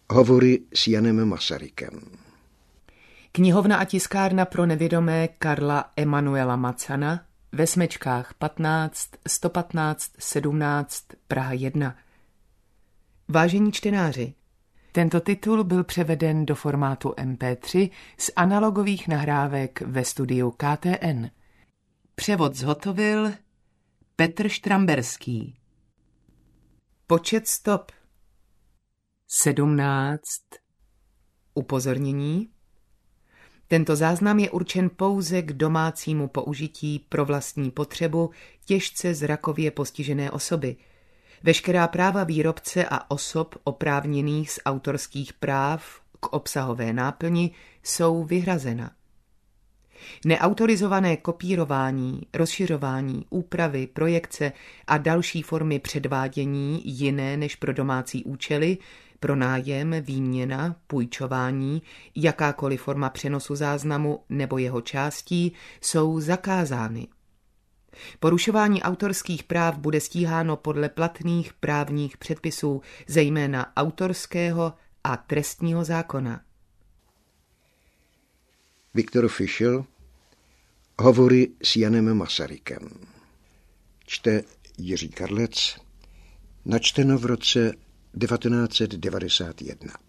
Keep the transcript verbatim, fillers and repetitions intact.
Hovory s Janem Masarykem. Knihovna a tiskárna pro nevědomé Karla Emanuela Macana ve Smečkách patnáct, sto patnáct, sedmnáct, Praha jedna. Vážení čtenáři, tento titul byl převeden do formátu em pé tři z analogových nahrávek ve studiu K T N. Převod zhotovil Petr Štramberský. Počet stop sedmnáct. Upozornění. Tento záznam je určen pouze k domácímu použití pro vlastní potřebu těžce zrakově postižené osoby. Veškerá práva výrobce a osob oprávněných z autorských práv k obsahové náplni jsou vyhrazena. Neautorizované kopírování, rozšiřování, úpravy, projekce a další formy předvádění jiné než pro domácí účely, pronájem, výměna, půjčování, jakákoliv forma přenosu záznamu nebo jeho částí jsou zakázány. Porušování autorských práv bude stíháno podle platných právních předpisů, zejména autorského a trestního zákona. Viktor Fischl. Hovory s Janem Masarykem. Čte Jiří Karlec. Načteno v roce devatenáct set devadesát jedna.